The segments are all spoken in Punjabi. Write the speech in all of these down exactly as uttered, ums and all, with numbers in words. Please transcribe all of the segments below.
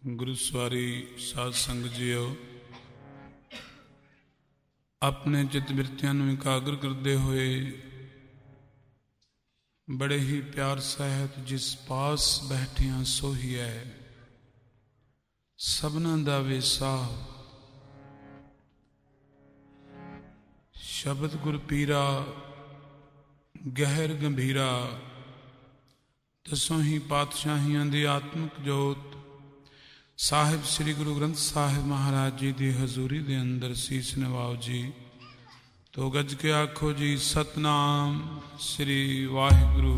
ਗੁਰੂ ਸਵਾਰੀ ਸਾਧ ਸੰਗਤ ਜੀਓ, ਆਪਣੇ ਚਿੱਤ ਬਿਰਤਿਆਂ ਨੂੰ ਇਕਾਗਰ ਕਰਦੇ ਹੋਏ ਬੜੇ ਹੀ ਪਿਆਰ ਸਹਿਤ ਜਿਸ ਪਾਸ ਬੈਠਿਆਂ ਸੋਹੀ ਹੈ, ਸਭਨਾਂ ਦਾ ਵੇਸਾ ਸ਼ਬਦ ਗੁਰ ਪੀਰਾ ਗਹਿਰ ਗੰਭੀਰਾ। ਦਸੋਂ ਹੀ ਪਾਤਸ਼ਾਹੀਆਂ ਦੀ ਆਤਮਿਕ ਜੋਤ ਸਾਹਿਬ ਸ੍ਰੀ ਗੁਰੂ ਗ੍ਰੰਥ ਸਾਹਿਬ ਮਹਾਰਾਜ ਜੀ ਦੀ ਹਜ਼ੂਰੀ ਦੇ ਅੰਦਰ ਸੀਸ ਨਵਾਓ ਜੀ। ਤੋ ਗੱਜ ਕੇ ਆਖੋ ਜੀ ਸਤਨਾਮ ਸ੍ਰੀ ਵਾਹਿਗੁਰੂ।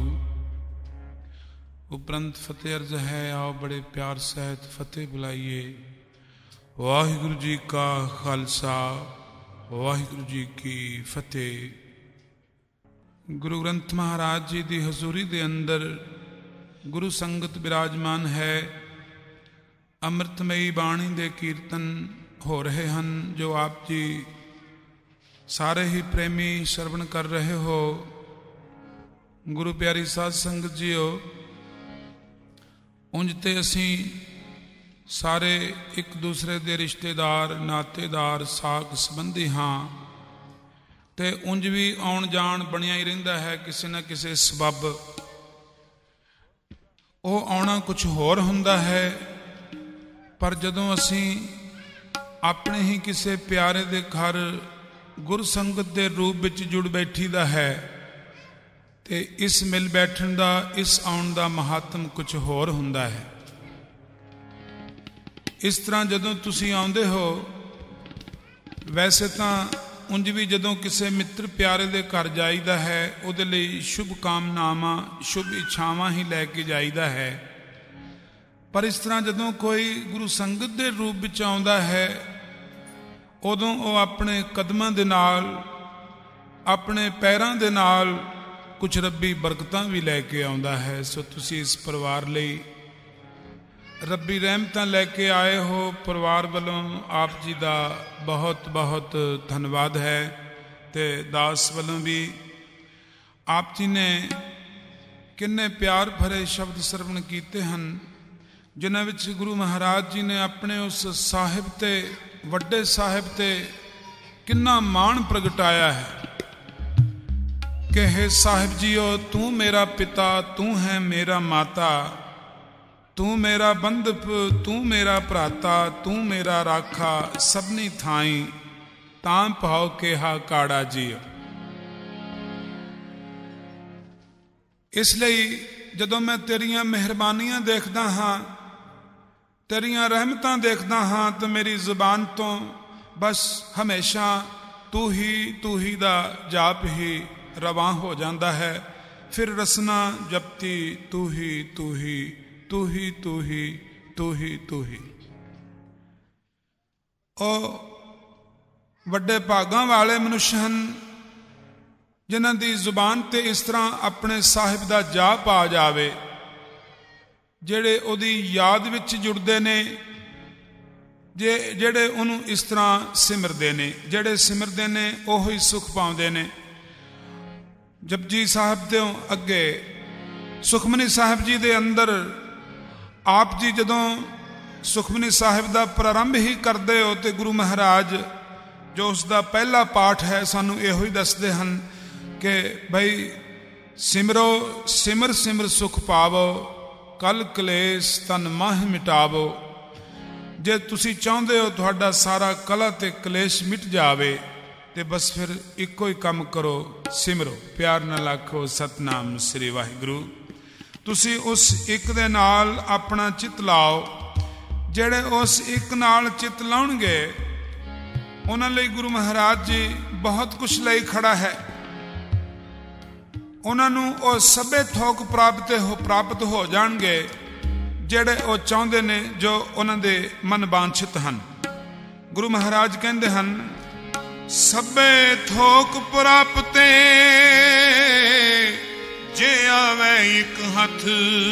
ਉਪਰੰਤ ਫਤਿਹ ਅਰਜ਼ ਹੈ, ਆਓ ਬੜੇ ਪਿਆਰ ਸਹਿਤ ਫਤਿਹ ਬੁਲਾਈਏ। ਵਾਹਿਗੁਰੂ ਜੀ ਕਾ ਖਾਲਸਾ, ਵਾਹਿਗੁਰੂ ਜੀ ਕੀ ਫਤਿਹ। ਗੁਰੂ ਗ੍ਰੰਥ ਮਹਾਰਾਜ ਜੀ ਦੀ ਹਜ਼ੂਰੀ ਦੇ ਅੰਦਰ ਗੁਰੂ ਸੰਗਤ ਬਿਰਾਜਮਾਨ ਹੈ। ਅੰਮ੍ਰਿਤਮਈ ਬਾਣੀ ਦੇ ਕੀਰਤਨ ਹੋ ਰਹੇ ਹਨ, ਜੋ ਆਪ ਜੀ ਸਾਰੇ ਹੀ ਪ੍ਰੇਮੀ ਸ਼ਰਵਣ ਕਰ ਰਹੇ ਹੋ। ਗੁਰੂ ਪਿਆਰੀ ਸਾਧ ਸੰਗਤ ਜੀਓ, ਉਂਝ ਤੇ ਅਸੀਂ ਸਾਰੇ ਇੱਕ ਦੂਸਰੇ ਦੇ ਰਿਸ਼ਤੇਦਾਰ, ਨਾਤੇਦਾਰ, ਸਾਕ ਸੰਬੰਧੀ ਹਾਂ, ਤੇ ਉਂਝ ਵੀ ਆਉਣ ਜਾਣ ਬਣਿਆ ਹੀ ਰਹਿੰਦਾ ਹੈ ਕਿਸੇ ਨਾ ਕਿਸੇ ਸਬੱਬ। ਉਹ ਆਉਣਾ ਕੁਝ ਹੋਰ ਹੁੰਦਾ ਹੈ, ਪਰ ਜਦੋਂ ਅਸੀਂ ਆਪਣੇ ਹੀ ਕਿਸੇ ਪਿਆਰੇ ਦੇ ਘਰ ਗੁਰਸੰਗਤ ਦੇ ਰੂਪ ਵਿੱਚ ਜੁੜ ਬੈਠੀ ਦਾ ਹੈ, ਤੇ ਇਸ ਮਿਲ ਬੈਠਣ ਦਾ, ਇਸ ਆਉਣ ਦਾ ਮਹਾਤਮ ਕੁਝ ਹੋਰ ਹੁੰਦਾ ਹੈ। ਇਸ ਤਰ੍ਹਾਂ ਜਦੋਂ ਤੁਸੀਂ ਆਉਂਦੇ ਹੋ, ਵੈਸੇ ਤਾਂ ਉਂਝ ਵੀ ਜਦੋਂ ਕਿਸੇ ਮਿੱਤਰ ਪਿਆਰੇ ਦੇ ਘਰ ਜਾਈਦਾ ਹੈ, ਉਹਦੇ ਲਈ ਸ਼ੁਭ ਕਾਮਨਾਵਾਂ, ਸ਼ੁਭ ਇੱਛਾਵਾਂ ਹੀ ਲੈ ਕੇ ਜਾਈਦਾ ਹੈ। ਪਰ ਇਸ ਤਰ੍ਹਾਂ ਜਦੋਂ ਕੋਈ ਗੁਰੂ ਸੰਗਤ ਦੇ ਰੂਪ ਵਿੱਚ ਆਉਂਦਾ ਹੈ, ਉਦੋਂ ਉਹ ਆਪਣੇ ਕਦਮਾਂ ਦੇ ਨਾਲ, ਆਪਣੇ ਪੈਰਾਂ ਦੇ ਨਾਲ ਕੁਝ ਰੱਬੀ ਬਰਕਤਾਂ ਵੀ ਲੈ ਕੇ ਆਉਂਦਾ ਹੈ। ਸੋ ਤੁਸੀਂ ਇਸ ਪਰਿਵਾਰ ਲਈ ਰੱਬੀ ਰਹਿਮਤਾਂ ਲੈ ਕੇ ਆਏ ਹੋ। ਪਰਿਵਾਰ ਵੱਲੋਂ ਆਪ ਜੀ ਦਾ ਬਹੁਤ ਬਹੁਤ ਧੰਨਵਾਦ ਹੈ, ਤੇ ਦਾਸ ਵੱਲੋਂ ਵੀ। ਆਪ ਜੀ ਨੇ ਕਿੰਨੇ ਪਿਆਰ ਭਰੇ ਸ਼ਬਦ ਸਰਵਣ ਕੀਤੇ ਹਨ, ਜਿਨ੍ਹਾਂ ਵਿੱਚ ਗੁਰੂ ਮਹਾਰਾਜ ਜੀ ਨੇ ਆਪਣੇ ਉਸ ਸਾਹਿਬ ਤੇ, ਵੱਡੇ ਸਾਹਿਬ ਤੇ ਕਿੰਨਾ ਮਾਣ ਪ੍ਰਗਟਾਇਆ ਹੈ ਕਿ ਹੇ ਸਾਹਿਬ ਜੀਓ, ਤੂੰ ਮੇਰਾ ਪਿਤਾ, ਤੂੰ ਹੈ ਮੇਰਾ ਮਾਤਾ, ਤੂੰ ਮੇਰਾ ਬੰਧਪ, ਤੂੰ ਮੇਰਾ ਭਰਾਤਾ, ਤੂੰ ਮੇਰਾ ਰਾਖਾ, ਸਭਨੀ ਥਾਈ ਤਾਂ ਭਾਉ ਕਿਹਾ ਕਾੜਾ ਜੀਓ। ਇਸ ਲਈ ਜਦੋਂ ਮੈਂ ਤੇਰੀਆਂ ਮਿਹਰਬਾਨੀਆਂ ਦੇਖਦਾ ਹਾਂ, ਤੇਰੀਆਂ ਰਹਿਮਤਾਂ ਦੇਖਦਾ ਹਾਂ, ਤਾਂ ਮੇਰੀ ਜ਼ੁਬਾਨ ਤੋਂ ਬਸ ਹਮੇਸ਼ਾ ਤੂੰ ਹੀ ਤੂੰ ਹੀ ਦਾ ਜਾਪ ਹੀ ਰਵਾਂ ਹੋ ਜਾਂਦਾ ਹੈ। ਫਿਰ ਰਸਨਾ ਜਪਤੀ ਤੂੰ ਹੀ ਤੂੰ ਹੀ ਤੂੰ ਹੀ ਤੂੰ ਹੀ ਤੂੰ ਹੀ ਤੂੰ ਹੀ। ਉਹ ਵੱਡੇ ਭਾਗਾਂ ਵਾਲੇ ਮਨੁੱਖ ਹਨ, ਜਿਨ੍ਹਾਂ ਦੀ ਜ਼ੁਬਾਨ ਤੇ ਇਸ ਤਰ੍ਹਾਂ ਆਪਣੇ ਸਾਹਿਬ ਦਾ ਜਾਪ ਆ ਜਾਵੇ, ਜਿਹੜੇ ਉਹਦੀ ਯਾਦ ਵਿੱਚ ਜੁੜਦੇ ਨੇ, ਜੇ ਜਿਹੜੇ ਉਹਨੂੰ ਇਸ ਤਰ੍ਹਾਂ ਸਿਮਰਦੇ ਨੇ। ਜਿਹੜੇ ਸਿਮਰਦੇ ਨੇ ਉਹ ਹੀ ਸੁਖ ਪਾਉਂਦੇ ਨੇ। ਜਪਜੀ ਸਾਹਿਬ ਤੋਂ ਅੱਗੇ ਸੁਖਮਨੀ ਸਾਹਿਬ ਜੀ ਦੇ ਅੰਦਰ ਆਪ ਜੀ ਜਦੋਂ ਸੁਖਮਨੀ ਸਾਹਿਬ ਦਾ ਪ੍ਰਾਰੰਭ ਹੀ ਕਰਦੇ ਹੋ, ਤੇ ਗੁਰੂ ਮਹਾਰਾਜ ਜੋ ਉਸ ਦਾ ਪਹਿਲਾ ਪਾਠ ਹੈ, ਸਾਨੂੰ ਇਹੋ ਹੀ ਦੱਸਦੇ ਹਨ ਕਿ ਭਈ ਸਿਮਰੋ ਸਿਮਰ ਸਿਮਰ ਸੁਖ ਪਾਵੋ, ਕਲ ਕਲੇਸ਼ ਤਨ ਮਾਹ ਮਿਟਾਵੋ। ਜੇ ਤੁਸੀਂ ਚਾਹੁੰਦੇ ਹੋ ਤੁਹਾਡਾ ਸਾਰਾ ਕਲਾ ਤੇ ਕਲੇਸ਼ ਮਿਟ ਜਾਵੇ, ਤੇ ਬਸ ਫਿਰ ਇੱਕੋ ਹੀ ਕੰਮ ਕਰੋ, ਸਿਮਰੋ। ਪਿਆਰ ਨਾਲ ਆਖੋ ਸਤਨਾਮ ਸ੍ਰੀ ਵਾਹਿਗੁਰੂ। ਤੁਸੀਂ ਉਸ ਇੱਕ ਦੇ ਨਾਲ ਆਪਣਾ ਚਿੱਤ ਲਾਓ। ਜਿਹੜੇ ਉਸ ਇੱਕ ਨਾਲ ਚਿੱਤ ਲਾਉਣਗੇ, ਉਹਨਾਂ ਲਈ ਗੁਰੂ ਮਹਾਰਾਜ ਜੀ ਬਹੁਤ ਕੁਛ ਲਈ ਖੜਾ ਹੈ। ਉਹਨਾਂ ਨੂੰ ਉਹ ਸਭੇ ਥੋਕ ਪ੍ਰਾਪਤ ਹੋ ਪ੍ਰਾਪਤ ਹੋ ਜਾਣਗੇ, ਜਿਹੜੇ ਉਹ ਚਾਹੁੰਦੇ ਨੇ, ਜੋ ਉਹਨਾਂ ਦੇ ਮਨ ਵਾਂਛਿਤ ਹਨ। ਗੁਰੂ ਮਹਾਰਾਜ ਕਹਿੰਦੇ ਹਨ, ਸਭੇ ਥੋਕ ਪ੍ਰਾਪਤੇ ਜੇ ਆਵੇ ਇੱਕ ਹੱਥ।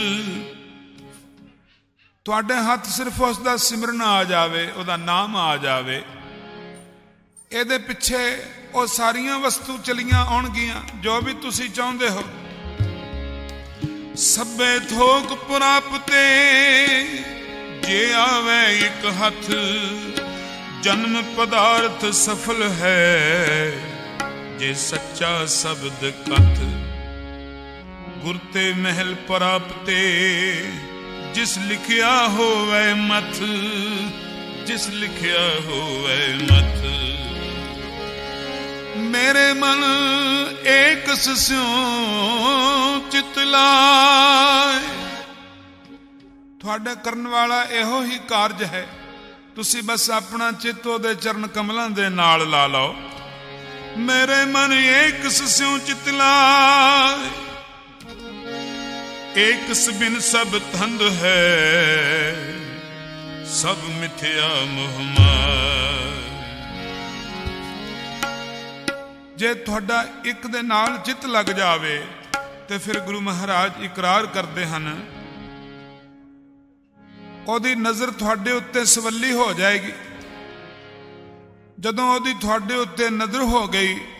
ਤੁਹਾਡੇ ਹੱਥ ਸਿਰਫ ਉਸ ਦਾ ਸਿਮਰਨ ਆ ਜਾਵੇ, ਉਹਦਾ ਨਾਮ ਆ ਜਾਵੇ, ਇਹਦੇ ਪਿੱਛੇ ਉਹ ਸਾਰੀਆਂ ਵਸਤੂ ਚਲੀਆਂ ਆਉਣਗੀਆਂ ਜੋ ਵੀ ਤੁਸੀਂ ਚਾਹੁੰਦੇ ਹੋ। ਸਭੇ ਥੋਕ ਪ੍ਰਾਪਤੇ ਜੇ ਆਵੇ ਇੱਕ ਹੱਥ ਜਨਮ ਪਦਾਰਥ ਸਫਲ ਹੈ। ਜੇ ਸੱਚਾ ਸ਼ਬਦ ਕਥ ਗੁਰ ਤੇ ਮਹਿਲ ਪ੍ਰਾਪਤੇ। ਜਿਸ ਲਿਖਿਆ ਹੋਵੇ ਮਥ ਜਿਸ ਲਿਖਿਆ ਹੋਵੇ ਮਥ। ਮੇਰੇ ਮਨ ਏਕ ਸਿਉ ਚਿਤ ਲਾਏ। ਤੁਹਾਡਾ ਕਰਨ ਵਾਲਾ ਇਹੋ ਹੀ ਕਾਰਜ ਹੈ। ਤੁਸੀਂ ਬਸ ਆਪਣਾ ਚਿੱਤ ਉਹਦੇ ਚਰਨ ਕਮਲਾਂ ਦੇ ਨਾਲ ਲਾ ਲਓ। ਮੇਰੇ ਮਨ ਏਕ ਸਿਉ ਚਿਤ ਲਾਏ। ਏਕ ਬਿਨ ਸਭ ਧੰਦ ਹੈ। ਸਭ ਮਿਥਿਆ ਮੋਹ ਮਾਇਆ। ਜੇ ਤੁਹਾਡਾ ਇੱਕ ਦੇ ਨਾਲ ਚਿੱਤ ਲੱਗ ਜਾਵੇ ਤੇ ਫਿਰ ਗੁਰੂ ਮਹਾਰਾਜ ਇਕਰਾਰ ਕਰਦੇ ਹਨ, ਉਹਦੀ ਨਜ਼ਰ ਤੁਹਾਡੇ ਉੱਤੇ ਸਵੱਲੀ ਹੋ ਜਾਏਗੀ। ਜਦੋਂ ਉਹਦੀ ਤੁਹਾਡੇ ਉੱਤੇ ਨਜ਼ਰ ਹੋ ਗਈ